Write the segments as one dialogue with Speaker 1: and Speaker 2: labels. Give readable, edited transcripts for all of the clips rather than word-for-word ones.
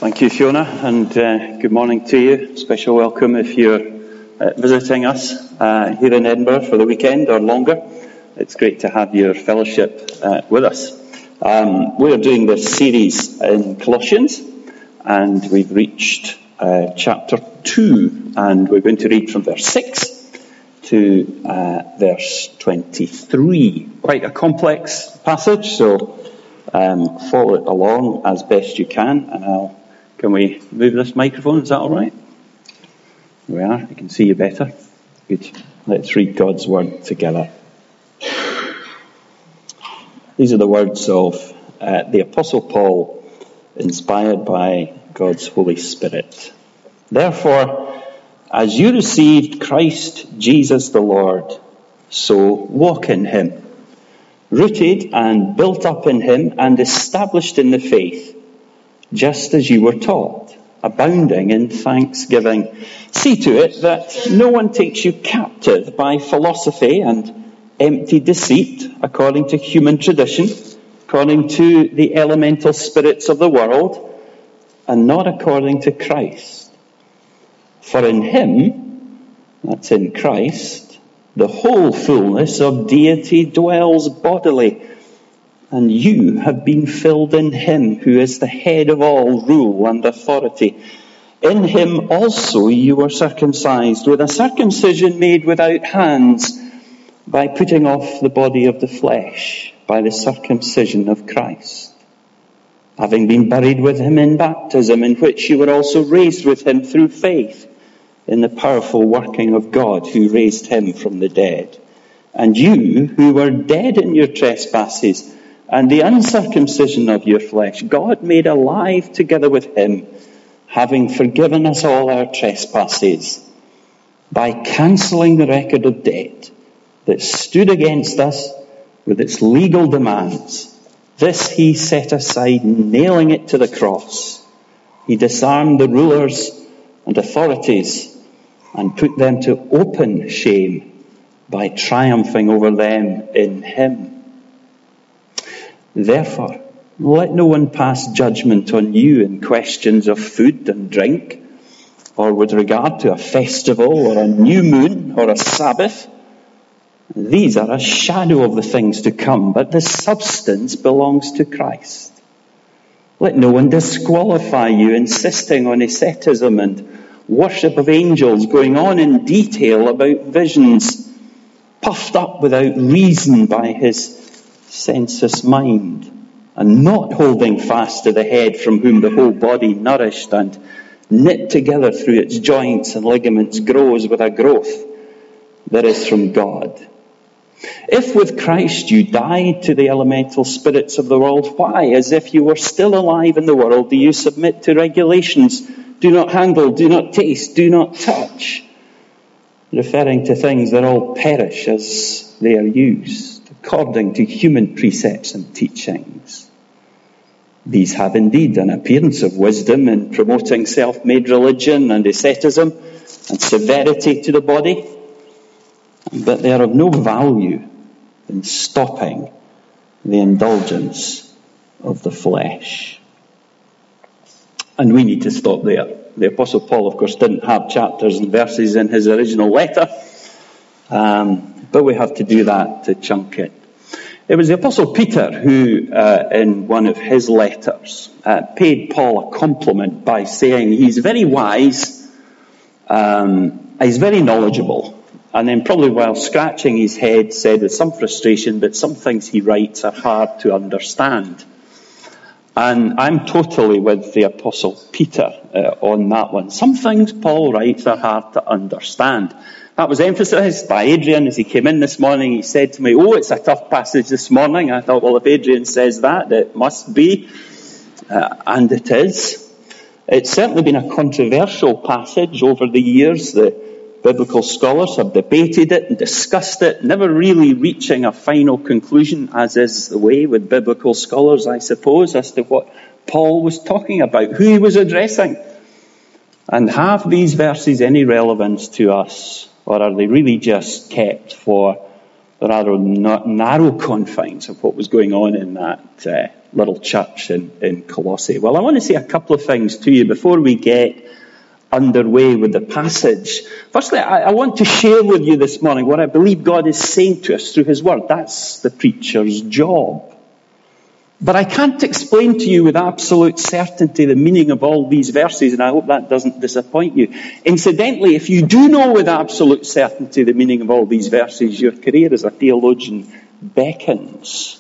Speaker 1: Thank you, Fiona, and good morning to you. Special welcome if you're visiting us here in Edinburgh for the weekend or longer. It's great to have your fellowship with us. We are doing this series in Colossians, and we've reached chapter 2, and we're going to read from verse 6 to verse 23. Quite a complex passage, so follow it along as best you can, and can we move this microphone? Is that all right? There we are. I can see you better. Good. Let's read God's word together. These are the words of the Apostle Paul, inspired by God's Holy Spirit. Therefore, as you received Christ Jesus the Lord, so walk in him, rooted and built up in him and established in the faith, just as you were taught, abounding in thanksgiving. See to it that no one takes you captive by philosophy and empty deceit, according to human tradition, according to the elemental spirits of the world, and not according to Christ. For in him, that's in Christ, the whole fullness of deity dwells bodily, and you have been filled in him who is the head of all rule and authority. In him also you were circumcised with a circumcision made without hands, by putting off the body of the flesh by the circumcision of Christ, having been buried with him in baptism, in which you were also raised with him through faith in the powerful working of God who raised him from the dead. And you who were dead in your trespasses and the uncircumcision of your flesh, God made alive together with him, having forgiven us all our trespasses, by cancelling the record of debt that stood against us with its legal demands. This he set aside, nailing it to the cross. He disarmed the rulers and authorities and put them to open shame by triumphing over them in him. Therefore, let no one pass judgment on you in questions of food and drink, or with regard to a festival or a new moon or a Sabbath. These are a shadow of the things to come, but the substance belongs to Christ. Let no one disqualify you, insisting on asceticism and worship of angels, going on in detail about visions, puffed up without reason by his sensuous mind, and not holding fast to the head, from whom the whole body, nourished and knit together through its joints and ligaments, grows with a growth that is from God. If with Christ you died to the elemental spirits of the world, why, as if you were still alive in the world, do you submit to regulations? Do not handle, do not taste, do not touch, referring to things that all perish as they are used, according to human precepts and teachings. These have indeed an appearance of wisdom in promoting self-made religion and asceticism and severity to the body, but they are of no value in stopping the indulgence of the flesh. And we need to stop there. The Apostle Paul, of course, didn't have chapters and verses in his original letter, but we have to do that to chunk it. It was the Apostle Peter who, in one of his letters, paid Paul a compliment by saying he's very wise, he's very knowledgeable, and then probably while scratching his head said with some frustration that some things he writes are hard to understand. And I'm totally with the Apostle Peter on that one. Some things Paul writes are hard to understand. That was emphasised by Adrian as he came in this morning. He said to me, it's a tough passage this morning. I thought, well, if Adrian says that, it must be. And it is. It's certainly been a controversial passage over the years. The biblical scholars have debated it and discussed it, never really reaching a final conclusion, as is the way with biblical scholars, I suppose, as to what Paul was talking about, who he was addressing. And have these verses any relevance to us? Or are they really just kept for the rather narrow confines of what was going on in that little church in Colossae? Well, I want to say a couple of things to you before we get underway with the passage. Firstly, I want to share with you this morning what I believe God is saying to us through his word. That's the preacher's job. But I can't explain to you with absolute certainty the meaning of all these verses, and I hope that doesn't disappoint you. Incidentally, if you do know with absolute certainty the meaning of all these verses, your career as a theologian beckons.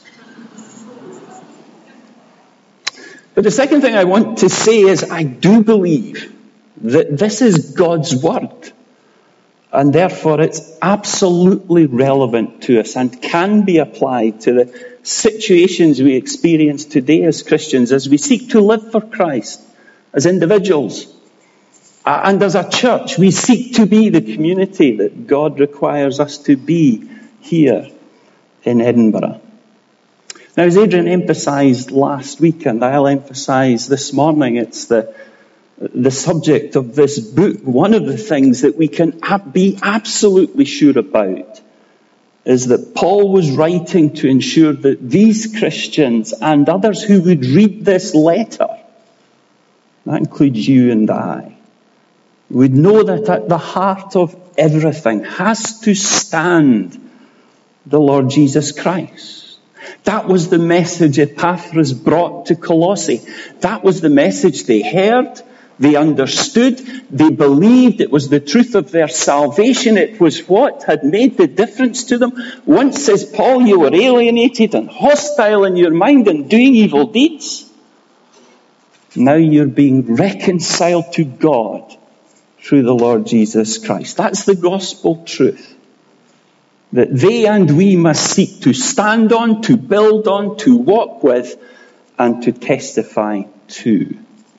Speaker 1: But the second thing I want to say is I do believe that this is God's word, and therefore it's absolutely relevant to us and can be applied to the situations we experience today as Christians as we seek to live for Christ as individuals. And as a church, we seek to be the community that God requires us to be here in Edinburgh. Now, as Adrian emphasised last week, and I'll emphasise this morning, it's the subject of this book. One of the things that we can be absolutely sure about is that Paul was writing to ensure that these Christians and others who would read this letter, that includes you and I, would know that at the heart of everything has to stand the Lord Jesus Christ. That was the message Epaphras brought to Colossae. That was the message they heard. They understood, they believed it was the truth of their salvation. It was what had made the difference to them. Once, says Paul, you were alienated and hostile in your mind and doing evil deeds. Now you're being reconciled to God through the Lord Jesus Christ. That's the gospel truth that they and we must seek to stand on, to build on, to walk with, and to testify to.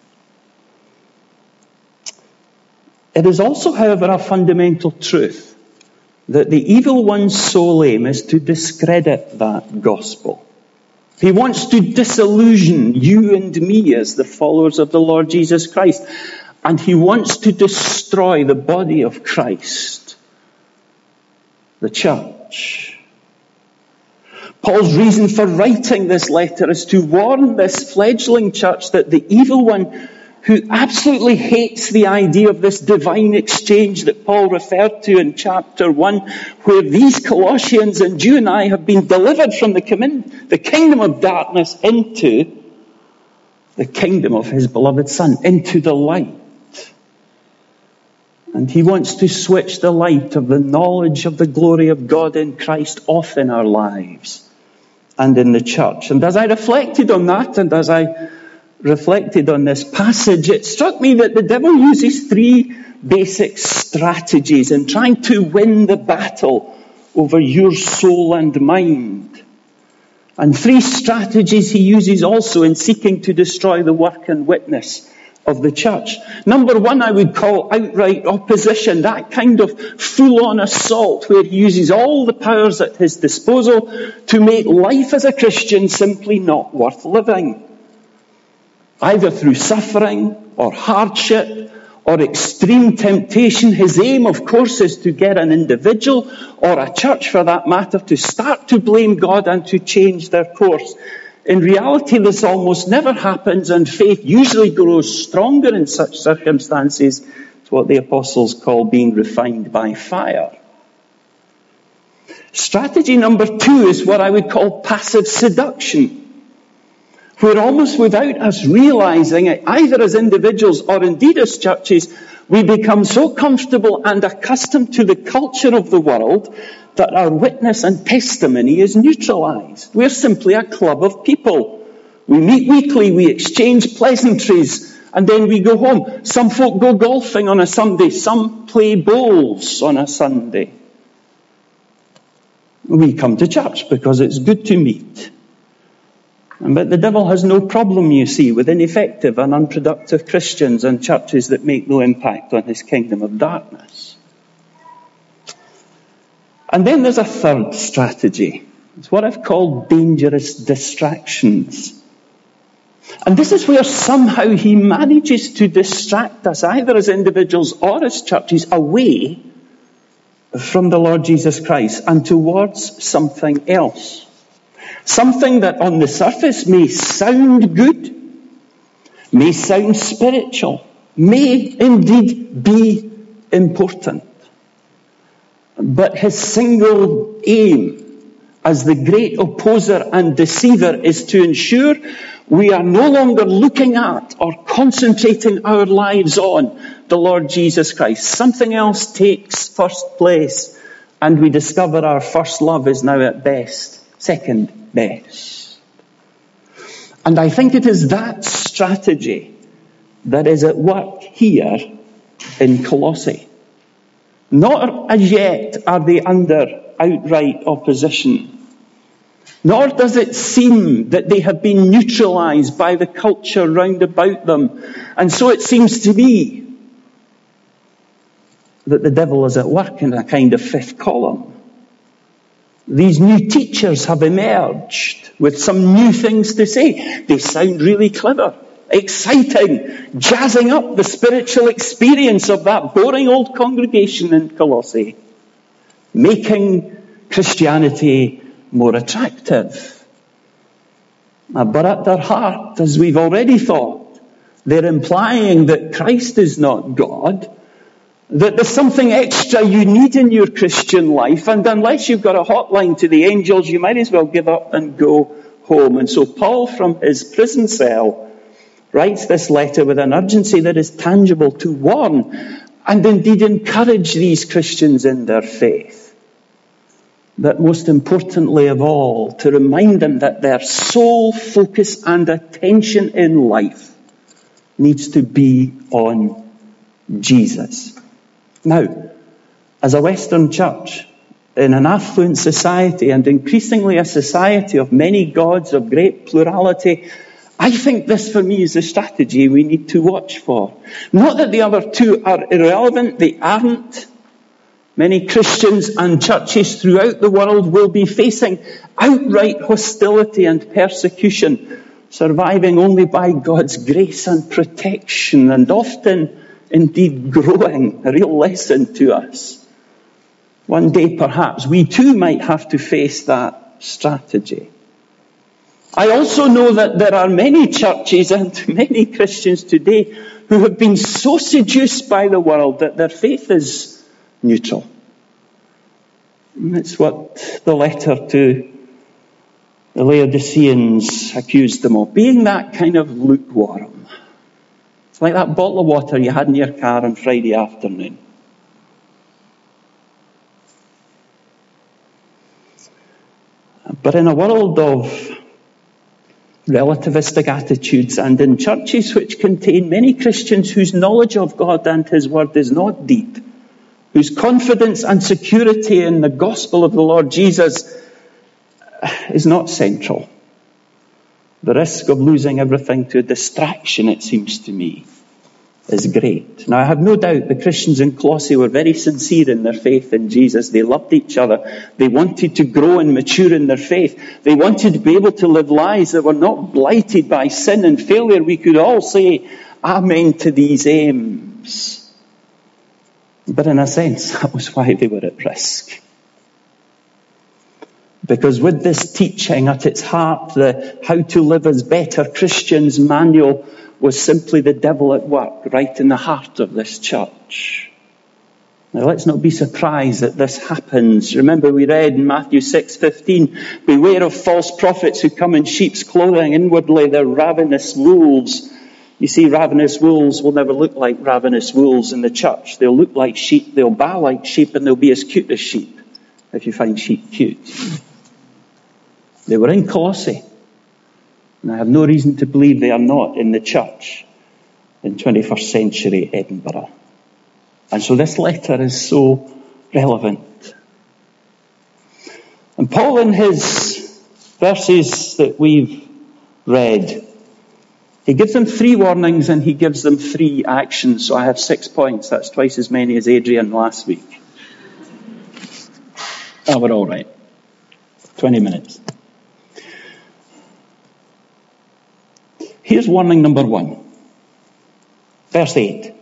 Speaker 1: It is also, however, a fundamental truth that the evil one's sole aim is to discredit that gospel. He wants to disillusion you and me as the followers of the Lord Jesus Christ. And he wants to destroy the body of Christ, the church. Paul's reason for writing this letter is to warn this fledgling church that the evil one, who absolutely hates the idea of this divine exchange that Paul referred to in chapter 1, where these Colossians and you and I have been delivered from the kingdom of darkness into the kingdom of his beloved Son, into the light. And he wants to switch the light of the knowledge of the glory of God in Christ off in our lives and in the church. And as I reflected on that, and as I reflected on this passage, it struck me that the devil uses three basic strategies in trying to win the battle over your soul and mind. And three strategies he uses also in seeking to destroy the work and witness of the church. Number one, I would call outright opposition, that kind of full-on assault where he uses all the powers at his disposal to make life as a Christian simply not worth living. Either through suffering or hardship or extreme temptation. His aim, of course, is to get an individual or a church, for that matter, to start to blame God and to change their course. In reality, this almost never happens, and faith usually grows stronger in such circumstances. It's what the apostles call being refined by fire. Strategy number two is what I would call passive seduction, where almost without us realizing it, either as individuals or indeed as churches, we become so comfortable and accustomed to the culture of the world that our witness and testimony is neutralized. We're simply a club of people. We meet weekly, we exchange pleasantries, and then we go home. Some folk go golfing on a Sunday, some play bowls on a Sunday. We come to church because it's good to meet. But the devil has no problem, you see, with ineffective and unproductive Christians and churches that make no impact on his kingdom of darkness. And then there's a third strategy. It's what I've called dangerous distractions. And this is where somehow he manages to distract us, either as individuals or as churches, away from the Lord Jesus Christ and towards something else. Something that on the surface may sound good, may sound spiritual, may indeed be important. But his single aim as the great opposer and deceiver is to ensure we are no longer looking at or concentrating our lives on the Lord Jesus Christ. Something else takes first place, and we discover our first love is now at best second best. And I think it is that strategy that is at work here in Colossae. Not as yet are they under outright opposition, nor does it seem that they have been neutralized by the culture round about them. And so it seems to me that the devil is at work in a kind of fifth column. These new teachers have emerged with some new things to say. They sound really clever, exciting, jazzing up the spiritual experience of that boring old congregation in Colossae, making Christianity more attractive. But at their heart, as we've already thought, they're implying that Christ is not God, that there's something extra you need in your Christian life, and unless you've got a hotline to the angels, you might as well give up and go home. And so Paul, from his prison cell, writes this letter with an urgency that is tangible to warn and indeed encourage these Christians in their faith. But most importantly of all, to remind them that their sole focus and attention in life needs to be on Jesus. Now, as a Western church, in an affluent society and increasingly a society of many gods, of great plurality, I think this for me is a strategy we need to watch for. Not that the other two are irrelevant, they aren't. Many Christians and churches throughout the world will be facing outright hostility and persecution, surviving only by God's grace and protection, and often indeed growing, a real lesson to us. One day perhaps we too might have to face that strategy. I also know that there are many churches and many Christians today who have been so seduced by the world that their faith is neutral. It's what the letter to the Laodiceans accused them of, being that kind of lukewarm. It's like that bottle of water you had in your car on Friday afternoon. But in a world of relativistic attitudes and in churches which contain many Christians whose knowledge of God and His Word is not deep, whose confidence and security in the gospel of the Lord Jesus is not central, the risk of losing everything to a distraction, it seems to me, is great. Now, I have no doubt the Christians in Colossae were very sincere in their faith in Jesus. They loved each other. They wanted to grow and mature in their faith. They wanted to be able to live lives that were not blighted by sin and failure. We could all say amen to these aims. But in a sense, that was why they were at risk. Because with this teaching at its heart, the How to Live as Better Christians manual was simply the devil at work right in the heart of this church. Now let's not be surprised that this happens. Remember we read in Matthew 6:15, beware of false prophets who come in sheep's clothing, inwardly they're ravenous wolves. You see, ravenous wolves will never look like ravenous wolves in the church. They'll look like sheep, they'll baa like sheep, and they'll be as cute as sheep, if you find sheep cute. They were in Colossae, and I have no reason to believe they are not in the church in 21st century Edinburgh. And so this letter is so relevant. And Paul, in his verses that we've read, he gives them 3 warnings and he gives them 3 actions. So I have 6 points. That's twice as many as Adrian last week. Oh, we're all right. 20 minutes. Here's warning number 1. Verse 8.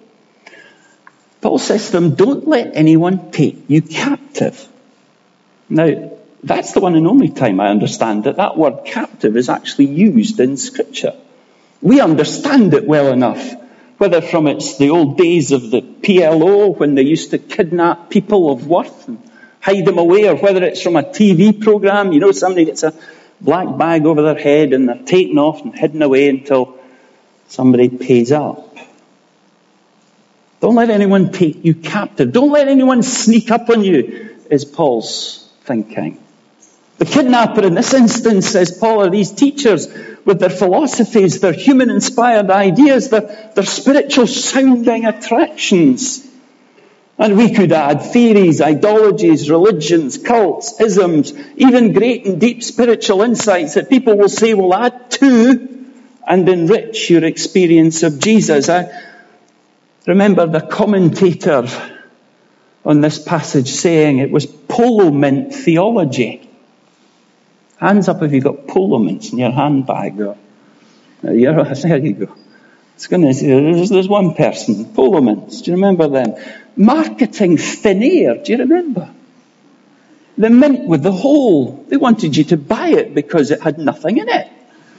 Speaker 1: Paul says to them, don't let anyone take you captive. Now, That's the one and only time I understand that word captive is actually used in Scripture. We understand it well enough, whether from it's the old days of the PLO when they used to kidnap people of worth and hide them away, or whether it's from a TV program, somebody gets a black bag over their head and they're taken off and hidden away until somebody pays up. Don't let anyone take you captive. Don't let anyone sneak up on you, is Paul's thinking. The kidnapper in this instance, says Paul, are these teachers with their philosophies, their human-inspired ideas, their spiritual-sounding attractions. And we could add theories, ideologies, religions, cults, isms, even great and deep spiritual insights that people will say will add to and enrich your experience of Jesus. I remember the commentator on this passage saying it was polo mint theology. Hands up if you've got polo mints in your handbag. There you go. There's one person, polo mints. Do you remember them? Marketing thin air. Do you remember? The mint with the hole. They wanted you to buy it because it had nothing in it.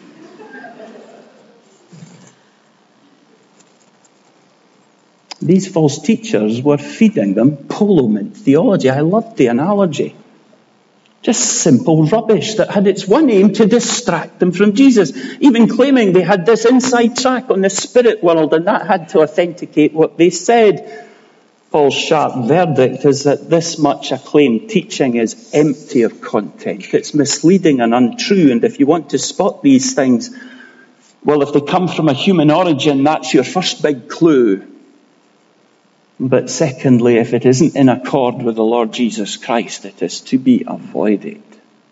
Speaker 1: These false teachers were feeding them polo mint theology. I loved the analogy. Just simple rubbish that had its one aim to distract them from Jesus. Even claiming they had this inside track on the spirit world and that had to authenticate what they said. Paul's sharp verdict is that this much acclaimed teaching is empty of content. It's misleading and untrue. And if you want to spot these things, well, if they come from a human origin, that's your first big clue. But secondly, if it isn't in accord with the Lord Jesus Christ, it is to be avoided.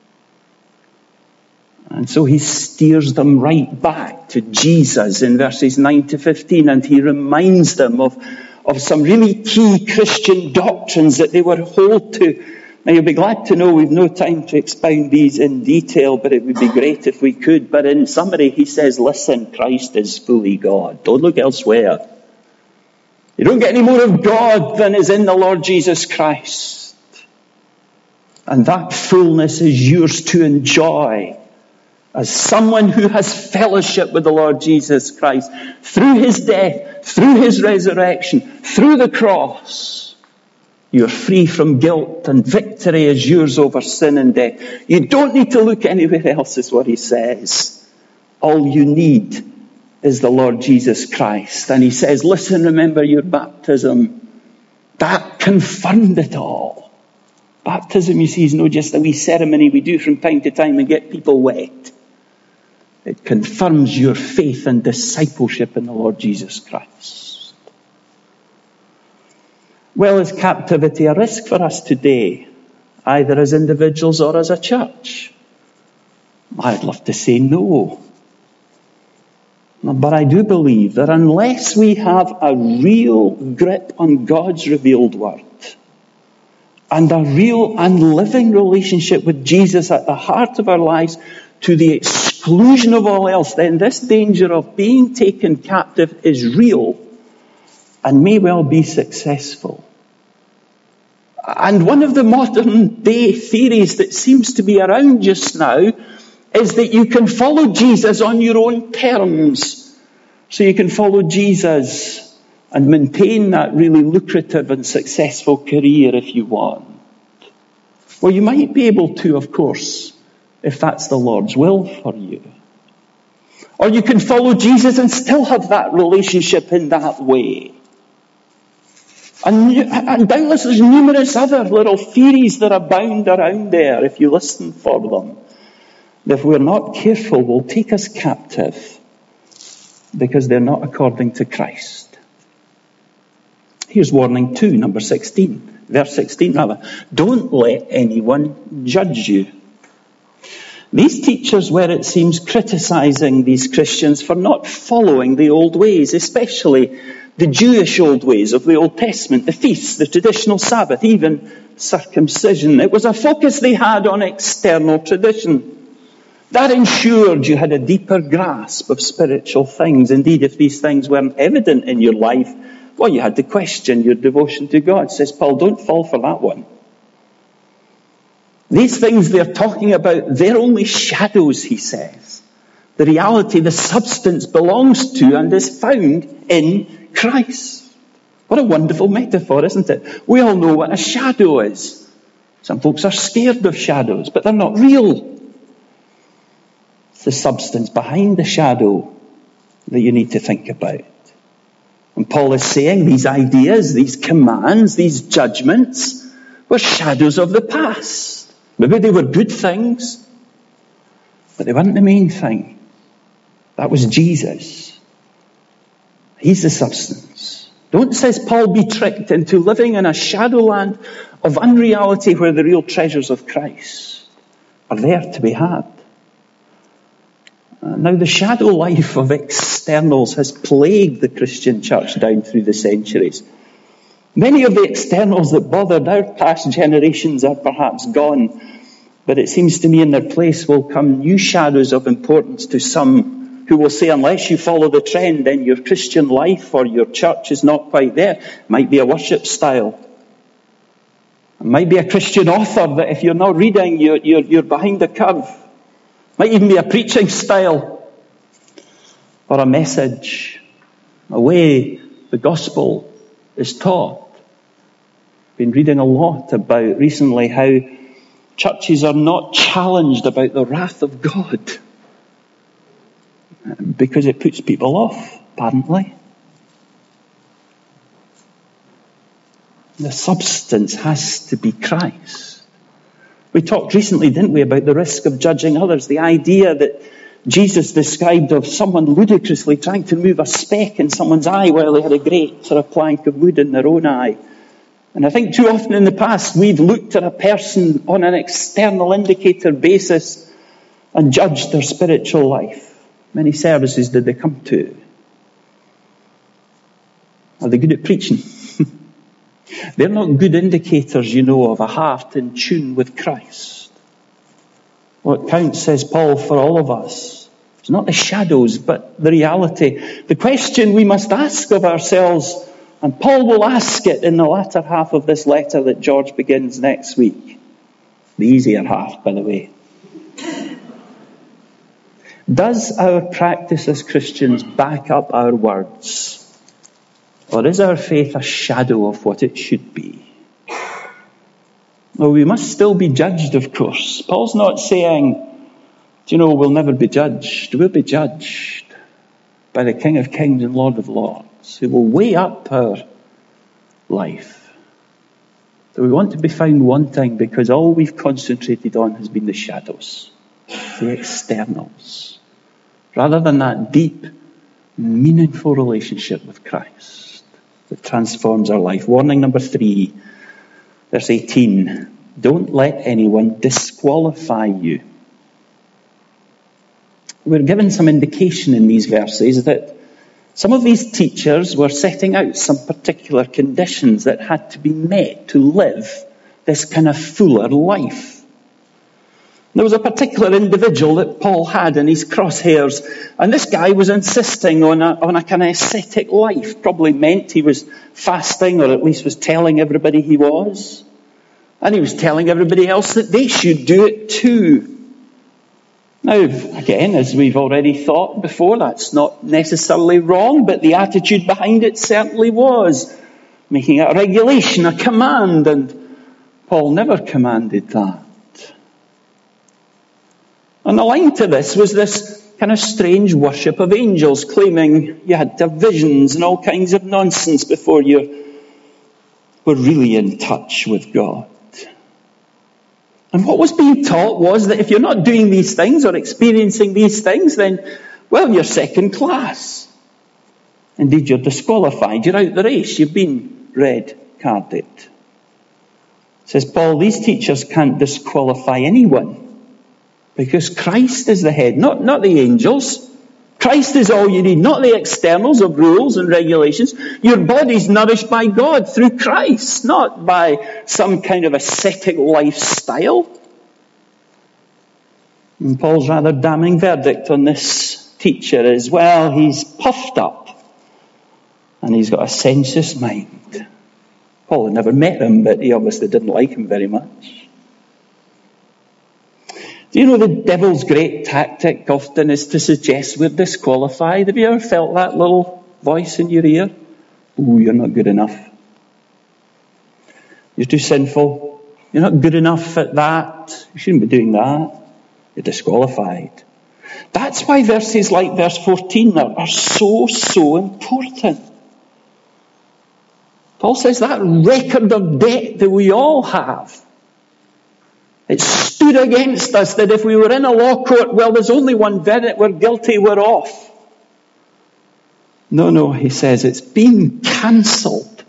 Speaker 1: And so he steers them right back to Jesus in verses 9 to 15, and he reminds them of some really key Christian doctrines that they were hold to. Now, you'll be glad to know we've no time to expound these in detail, but it would be great if we could. But in summary, he says, listen, Christ is fully God. Don't look elsewhere. You don't get any more of God than is in the Lord Jesus Christ. And that fullness is yours to enjoy as someone who has fellowship with the Lord Jesus Christ through his death, through his resurrection, through the cross. You're free from guilt and victory is yours over sin and death. You don't need to look anywhere else, is what he says. All you need is the Lord Jesus Christ. And he says, listen, remember your baptism. That confirmed it all. Baptism, you see, is not just a wee ceremony we do from time to time and get people wet. It confirms your faith and discipleship in the Lord Jesus Christ. Well, is captivity a risk for us today, either as individuals or as a church? I'd love to say no. But I do believe that unless we have a real grip on God's revealed word and a real and living relationship with Jesus at the heart of our lives to the exclusion of all else, then this danger of being taken captive is real and may well be successful. And one of the modern day theories that seems to be around just now is that you can follow Jesus on your own terms. So you can follow Jesus and maintain that really lucrative and successful career if you want. Well, you might be able to, of course, if that's the Lord's will for you. Or you can follow Jesus and still have that relationship in that way. And doubtless there's numerous other little theories that abound around there if you listen for them. If we're not careful, will take us captive because they're not according to Christ. Here's warning 2, number 16. Verse 16 rather. Don't let anyone judge you. These teachers were, it seems, criticizing these Christians for not following the old ways, especially the Jewish old ways of the Old Testament, the feasts, the traditional Sabbath, even circumcision. It was a focus they had on external tradition. That ensured you had a deeper grasp of spiritual things. Indeed, if these things weren't evident in your life, well, you had to question your devotion to God. Says Paul, don't fall for that one. These things they're talking about, they're only shadows, he says. The reality, the substance belongs to and is found in Christ. What a wonderful metaphor, isn't it? We all know what a shadow is. Some folks are scared of shadows, but they're not real. It's the substance behind the shadow that you need to think about. And Paul is saying these ideas, these commands, these judgments were shadows of the past. Maybe they were good things, but they weren't the main thing. That was Jesus. He's the substance. Don't, says Paul, be tricked into living in a shadowland of unreality where the real treasures of Christ are there to be had. Now, the shadow life of externals has plagued the Christian church down through the centuries. Many of the externals that bothered our past generations are perhaps gone, but it seems to me in their place will come new shadows of importance to some who will say, unless you follow the trend, then your Christian life or your church is not quite there. It might be a worship style. It might be a Christian author that if you're not reading, you're behind the curve. It might even be a preaching style or a message, a way the gospel is taught. I've been reading a lot about recently how churches are not challenged about the wrath of God because it puts people off, apparently. The substance has to be Christ. We talked recently, didn't we, about the risk of judging others, the idea that Jesus described of someone ludicrously trying to move a speck in someone's eye while they had a grate or a plank of wood in their own eye. And I think too often in the past we've looked at a person on an external indicator basis and judged their spiritual life. Many services did they come to? Are they good at preaching? They're not good indicators, of a heart in tune with Christ. What counts, says Paul, for all of us, is not the shadows, but the reality. The question we must ask of ourselves, and Paul will ask it in the latter half of this letter that George begins next week. The easier half, by the way. Does our practice as Christians back up our words? Or is our faith a shadow of what it should be? Well, we must still be judged, of course. Paul's not saying, we'll never be judged. We'll be judged by the King of Kings and Lord of Lords, who will weigh up our life. So we want to be found wanting because all we've concentrated on has been the shadows, the externals, rather than that deep, meaningful relationship with Christ that transforms our life. Warning number 3, verse 18. Don't let anyone disqualify you. We're given some indication in these verses that some of these teachers were setting out some particular conditions that had to be met to live this kind of fuller life. There was a particular individual that Paul had in his crosshairs, and this guy was insisting on a kind of ascetic life. Probably meant he was fasting, or at least was telling everybody he was. And he was telling everybody else that they should do it too. Now, again, as we've already thought before, that's not necessarily wrong, but the attitude behind it certainly was. Making it a regulation, a command, and Paul never commanded that. And the line to this was this kind of strange worship of angels, claiming you had to have visions and all kinds of nonsense before you were really in touch with God. And what was being taught was that if you're not doing these things or experiencing these things, then, well, you're second class. Indeed, you're disqualified. You're out the race. You've been red-carded. Says Paul, these teachers can't disqualify anyone because Christ is the head, not the angels. Christ is all you need, not the externals of rules and regulations. Your body's nourished by God through Christ, not by some kind of ascetic lifestyle. And Paul's rather damning verdict on this teacher is, well, he's puffed up and he's got a sensuous mind. Paul had never met him, but he obviously didn't like him very much. You know, the devil's great tactic often is to suggest we're disqualified. Have you ever felt that little voice in your ear? Oh, you're not good enough. You're too sinful. You're not good enough at that. You shouldn't be doing that. You're disqualified. That's why verses like verse 14 are so important. Paul says that record of debt that we all have, it stood against us that if we were in a law court, well, there's only one verdict, we're guilty, we're off. No, he says, it's been cancelled.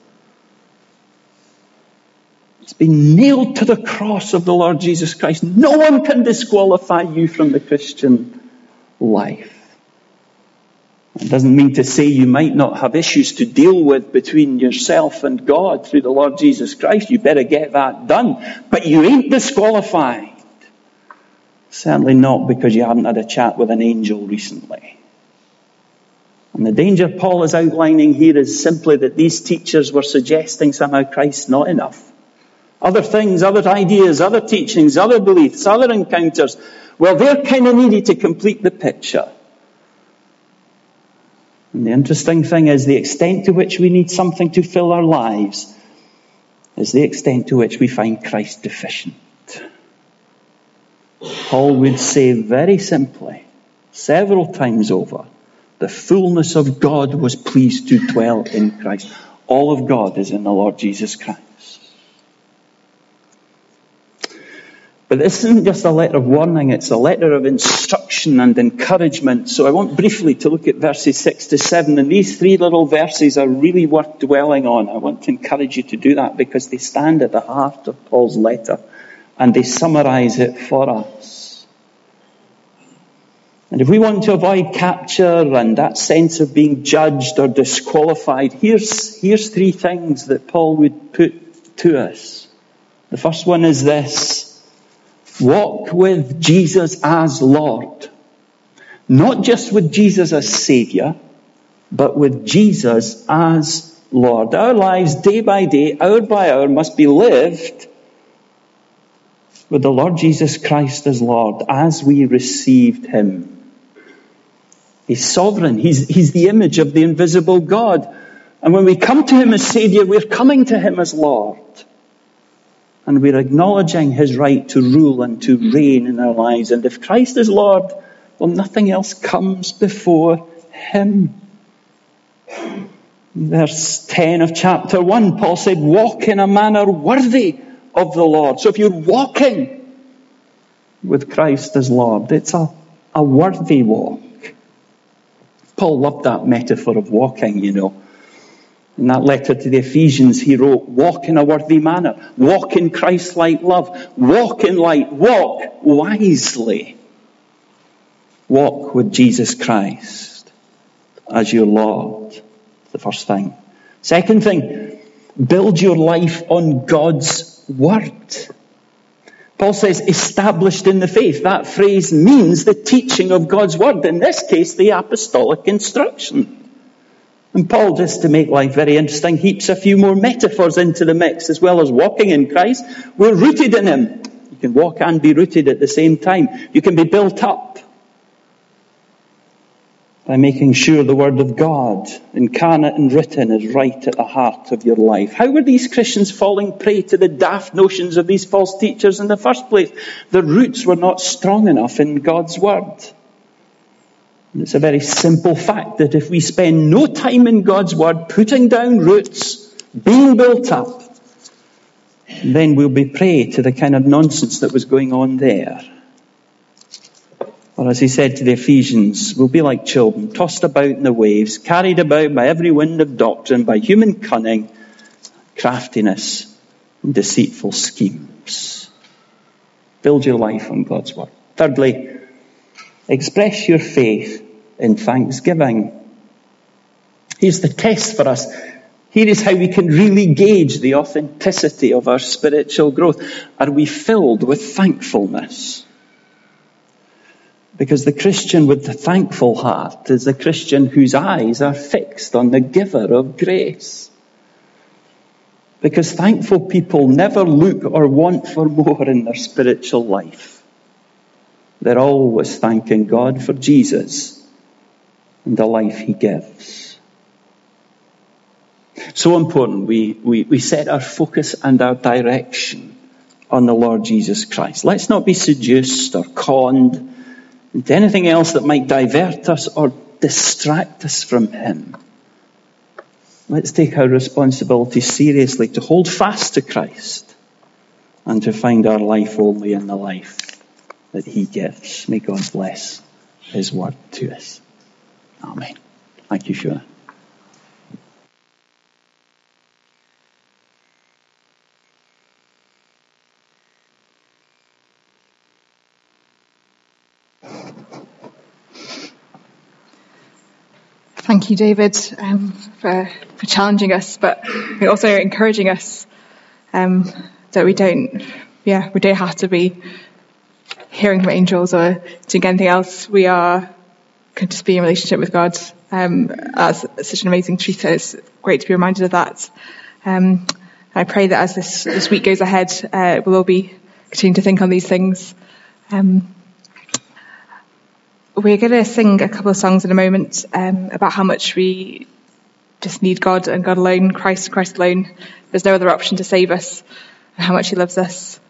Speaker 1: It's been nailed to the cross of the Lord Jesus Christ. No one can disqualify you from the Christian life. It doesn't mean to say you might not have issues to deal with between yourself and God through the Lord Jesus Christ. You better get that done. But you ain't disqualified. Certainly not because you haven't had a chat with an angel recently. And the danger Paul is outlining here is simply that these teachers were suggesting somehow Christ's not enough. Other things, other ideas, other teachings, other beliefs, other encounters, well, they're kind of needed to complete the picture. And the interesting thing is the extent to which we need something to fill our lives is the extent to which we find Christ deficient. Paul would say very simply, several times over, the fullness of God was pleased to dwell in Christ. All of God is in the Lord Jesus Christ. But this isn't just a letter of warning, it's a letter of instruction and encouragement. So I want briefly to look at verses 6 to 7. And these three little verses are really worth dwelling on. I want to encourage you to do that because they stand at the heart of Paul's letter and they summarize it for us. And if we want to avoid capture and that sense of being judged or disqualified, here's three things that Paul would put to us. The first one is this. Walk with Jesus as Lord. Not just with Jesus as Saviour, but with Jesus as Lord. Our lives, day by day, hour by hour, must be lived with the Lord Jesus Christ as Lord, as we received Him. He's sovereign. He's the image of the invisible God. And when we come to Him as Saviour, we're coming to Him as Lord. And we're acknowledging His right to rule and to reign in our lives. And if Christ is Lord, well, nothing else comes before Him. Verse 10 of chapter 1, Paul said, walk in a manner worthy of the Lord. So if you're walking with Christ as Lord, it's a worthy walk. Paul loved that metaphor of walking, you know. In that letter to the Ephesians, he wrote, walk in a worthy manner. Walk in Christ-like love. Walk in light. Walk wisely. Walk with Jesus Christ as your Lord. That's the first thing. Second thing, build your life on God's Word. Paul says, established in the faith. That phrase means the teaching of God's Word. In this case, the apostolic instruction. And Paul, just to make life very interesting, heaps a few more metaphors into the mix. As well as walking in Christ, we're rooted in Him. You can walk and be rooted at the same time. You can be built up by making sure the Word of God, incarnate and written, is right at the heart of your life. How were these Christians falling prey to the daft notions of these false teachers in the first place? Their roots were not strong enough in God's Word. And it's a very simple fact that if we spend no time in God's Word, putting down roots, being built up, then we'll be prey to the kind of nonsense that was going on there. Or as he said to the Ephesians, we'll be like children, tossed about in the waves, carried about by every wind of doctrine, by human cunning, craftiness, and deceitful schemes. Build your life on God's Word. Thirdly, express your faith in thanksgiving. Here's the test for us. Here is how we can really gauge the authenticity of our spiritual growth. Are we filled with thankfulness? Because the Christian with the thankful heart is a Christian whose eyes are fixed on the giver of grace. Because thankful people never look or want for more in their spiritual life. They're always thanking God for Jesus and the life he gives. So important we set our focus and our direction on the Lord Jesus Christ. Let's not be seduced or conned into anything else that might divert us or distract us from him. Let's take our responsibility seriously to hold fast to Christ and to find our life only in the life that he gives. May God bless his word to us. Amen. Thank you, Fiona.
Speaker 2: Thank you, David, for challenging us, but also encouraging us that we don't have to be hearing from angels or doing anything else. We could just be in relationship with God. That's such an amazing truth. It's great to be reminded of that. I pray that as this week goes ahead, we'll all be continuing to think on these things. We're going to sing a couple of songs in a moment about how much we just need God and God alone, Christ alone. There's no other option to save us, and how much he loves us.